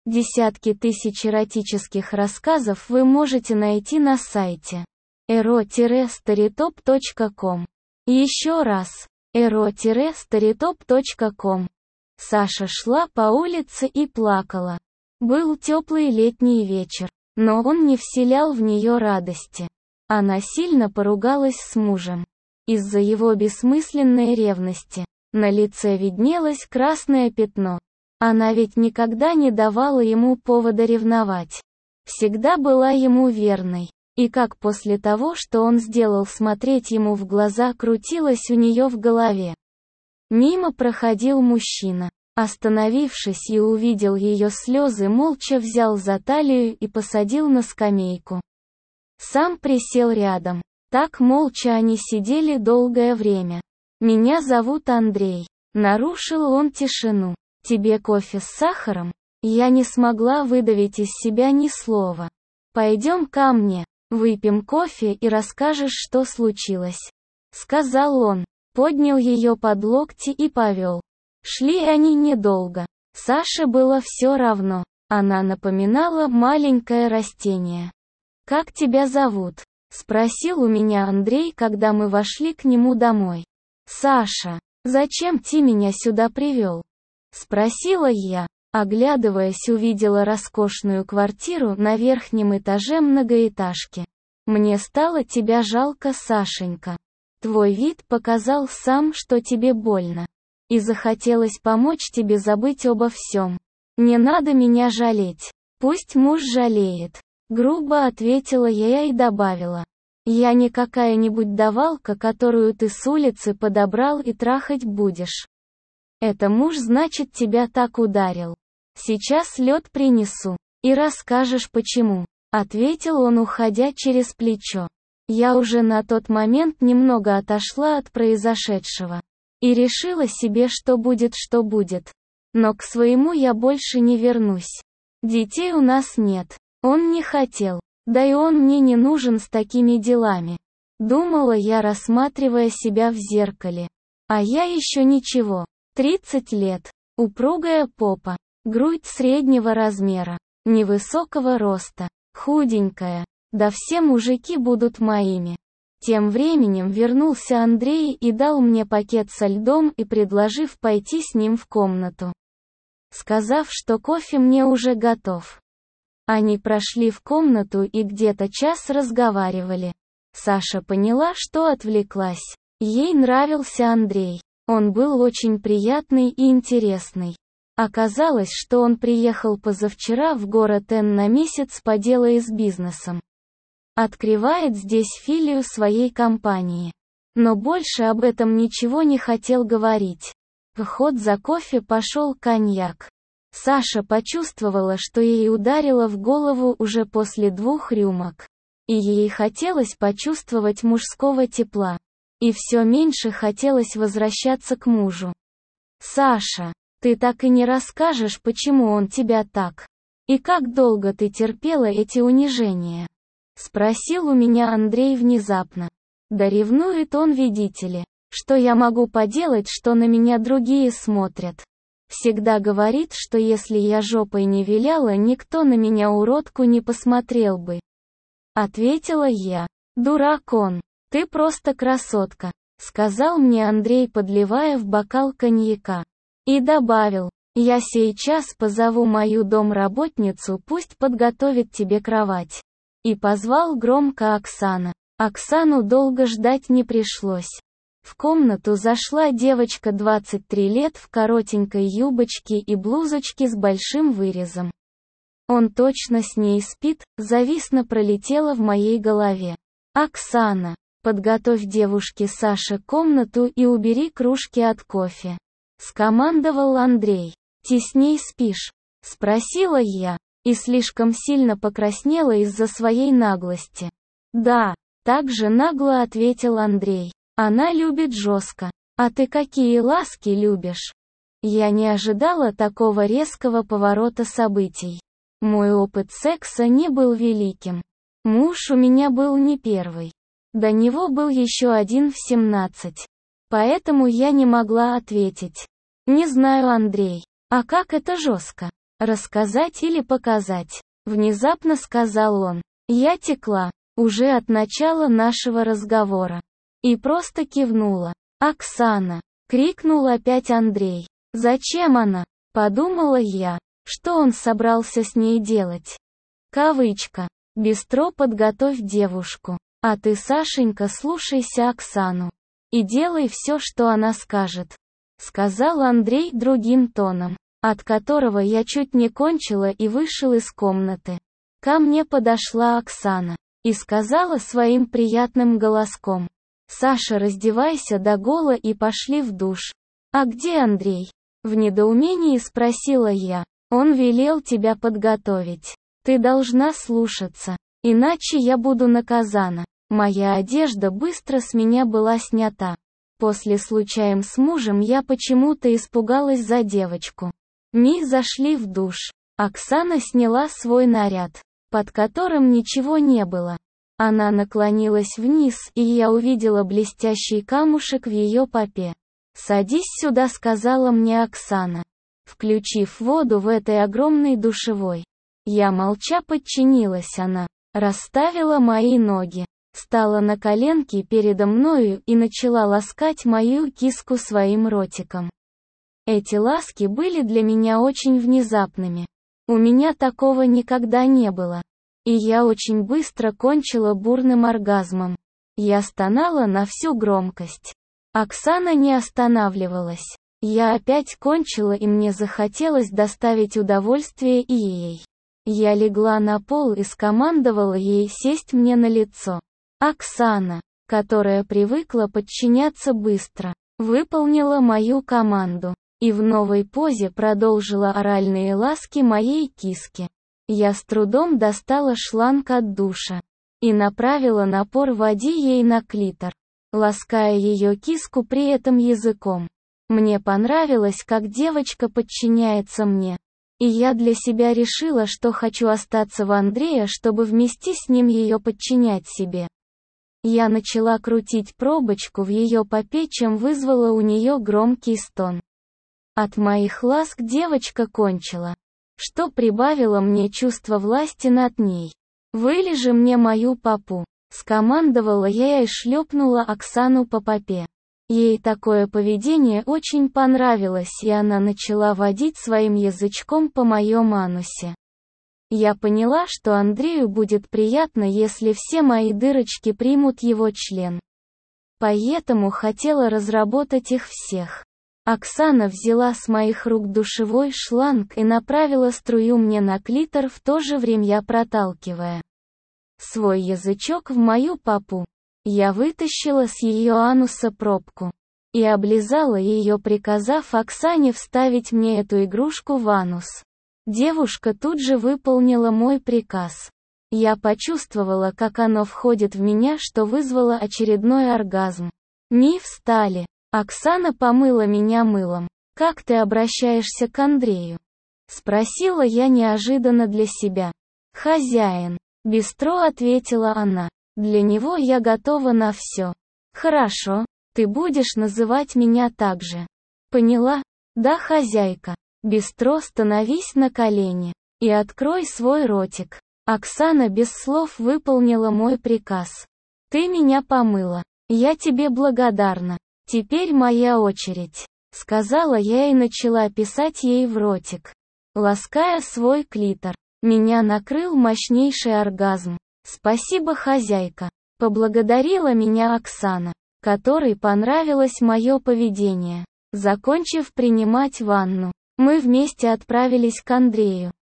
Десятки тысяч эротических рассказов вы можете найти на сайте ero-storytop.com. Еще раз, ero-storytop.com. Саша шла по улице и плакала. Был теплый летний вечер, но он не вселял в нее радости. Она сильно поругалась с мужем. Из-за его бессмысленной ревности. На лице виднелось красное пятно. Она ведь никогда не давала ему повода ревновать. Всегда была ему верной. И как после того, что он сделал, смотреть ему в глаза, крутилось у нее в голове. Мимо проходил мужчина. Остановившись и увидел ее слезы, молча взял за талию и посадил на скамейку. Сам присел рядом. Так молча они сидели долгое время. «Меня зовут Андрей». Нарушил он тишину. «Тебе кофе с сахаром?» Я не смогла выдавить из себя ни слова. «Пойдем ко мне, выпьем кофе и расскажешь, что случилось», — сказал он, поднял ее под локти и повел. Шли они недолго. Саше было все равно. Она напоминала маленькое растение. «Как тебя зовут?» — спросил у меня Андрей, когда мы вошли к нему домой. «Саша, зачем ты меня сюда привел?» — спросила я. Оглядываясь, увидела роскошную квартиру на верхнем этаже многоэтажки. «Мне стало тебя жалко, Сашенька. Твой вид показал сам, что тебе больно. И захотелось помочь тебе забыть обо всем. Не надо меня жалеть. Пусть муж жалеет». Грубо ответила я и добавила. «Я не какая-нибудь давалка, которую ты с улицы подобрал и трахать будешь. Это муж, значит, тебя так ударил. Сейчас лед принесу, и расскажешь почему», — ответил он, уходя через плечо. Я уже на тот момент немного отошла от произошедшего. И решила себе, что будет, что будет. Но к своему я больше не вернусь. Детей у нас нет. Он не хотел. Да и он мне не нужен с такими делами. Думала я, рассматривая себя в зеркале. А я еще ничего. 30 лет. Упругая попа. Грудь среднего размера. Невысокого роста. Худенькая. Да все мужики будут моими. Тем временем вернулся Андрей и дал мне пакет со льдом и предложив пойти с ним в комнату. Сказав, что кофе мне уже готов. Они прошли в комнату и где-то час разговаривали. Саша поняла, что отвлеклась. Ей нравился Андрей. Он был очень приятный и интересный. Оказалось, что он приехал позавчера в город Н на месяц по делу и с бизнесом. Открывает здесь филию своей компании. Но больше об этом ничего не хотел говорить. В ход за кофе пошел коньяк. Саша почувствовала, что ей ударило в голову уже после 2 рюмок. И ей хотелось почувствовать мужского тепла. И все меньше хотелось возвращаться к мужу. «Саша, ты так и не расскажешь, почему он тебя так? И как долго ты терпела эти унижения?» — спросил у меня Андрей внезапно. «Да ревнует он, видите ли. Что я могу поделать, что на меня другие смотрят? Всегда говорит, что если я жопой не виляла, никто на меня уродку не посмотрел бы». Ответила я. «Дурак он. Ты просто красотка», — сказал мне Андрей, подливая в бокал коньяка. И добавил: «Я сейчас позову мою домработницу, пусть подготовит тебе кровать». И позвал громко Оксана. Оксану долго ждать не пришлось. В комнату зашла девочка 23 лет в коротенькой юбочке и блузочке с большим вырезом. «Он точно с ней спит», зависно пролетело в моей голове. «Оксана, подготовь девушке Саше комнату и убери кружки от кофе», — скомандовал Андрей. «Ты с ней спишь?» — спросила я, и слишком сильно покраснела из-за своей наглости. «Да», — также нагло ответил Андрей. «Она любит жестко. А ты какие ласки любишь?» Я не ожидала такого резкого поворота событий. Мой опыт секса не был великим. Муж у меня был не первый. До него был еще один в 17. Поэтому я не могла ответить. «Не знаю, Андрей. А как это жестко?» Рассказать или показать? Внезапно сказал он. Я текла, уже от начала нашего разговора. И просто кивнула. «Оксана!» — крикнул опять Андрей. «Зачем она?» — подумала я. Что он собрался с ней делать? Кавычка. «Бистро подготовь девушку. А ты, Сашенька, слушайся Оксану. И делай все, что она скажет», — сказал Андрей другим тоном, от которого я чуть не кончила и вышел из комнаты. Ко мне подошла Оксана и сказала своим приятным голоском: «Саша, раздевайся догола и пошли в душ». «А где Андрей?» — в недоумении спросила я. «Он велел тебя подготовить. Ты должна слушаться, иначе я буду наказана». Моя одежда быстро с меня была снята. После случая с мужем я почему-то испугалась за девочку. Мы зашли в душ. Оксана сняла свой наряд, под которым ничего не было. Она наклонилась вниз, и я увидела блестящий камушек в ее попе. «Садись сюда», — сказала мне Оксана, включив воду в этой огромной душевой. Я молча подчинилась. Она расставила мои ноги, стала на коленки передо мною и начала ласкать мою киску своим ротиком. Эти ласки были для меня очень внезапными. У меня такого никогда не было. И я очень быстро кончила бурным оргазмом. Я стонала на всю громкость. Оксана не останавливалась. Я опять кончила, и мне захотелось доставить удовольствие и ей. Я легла на пол и скомандовала ей сесть мне на лицо. Оксана, которая привыкла подчиняться быстро, выполнила мою команду и в новой позе продолжила оральные ласки моей киске. Я с трудом достала шланг от душа и направила напор воды ей на клитор, лаская ее киску при этом языком. Мне понравилось, как девочка подчиняется мне. И я для себя решила, что хочу остаться в Андрея, чтобы вместе с ним ее подчинять себе. Я начала крутить пробочку в ее попе, чем вызвала у нее громкий стон. От моих ласк девочка кончила, что прибавило мне чувство власти над ней. «Вылежи мне мою попу», — скомандовала я и шлепнула Оксану по попе. Ей такое поведение очень понравилось, и она начала водить своим язычком по моем анусе. Я поняла, что Андрею будет приятно, если все мои дырочки примут его член. Поэтому хотела разработать их всех. Оксана взяла с моих рук душевой шланг и направила струю мне на клитор, в то же время проталкивая свой язычок в мою попу. Я вытащила с ее ануса пробку и облизала ее, приказав Оксане вставить мне эту игрушку в анус. Девушка тут же выполнила мой приказ. Я почувствовала, как оно входит в меня, что вызвало очередной оргазм. Мы встали. Оксана помыла меня мылом. «Как ты обращаешься к Андрею?» — спросила я неожиданно для себя. «Хозяин», — бистро ответила она. «Для него я готова на все». «Хорошо, ты будешь называть меня так же». «Поняла?» «Да, хозяйка». Бистро, становись на колени и открой свой ротик. Оксана без слов выполнила мой приказ. «Ты меня помыла. Я тебе благодарна. Теперь моя очередь», — сказала я и начала писать ей в ротик, лаская свой клитор. Меня накрыл мощнейший оргазм. «Спасибо, хозяйка», — поблагодарила меня Оксана, которой понравилось мое поведение. Закончив принимать ванну, мы вместе отправились к Андрею.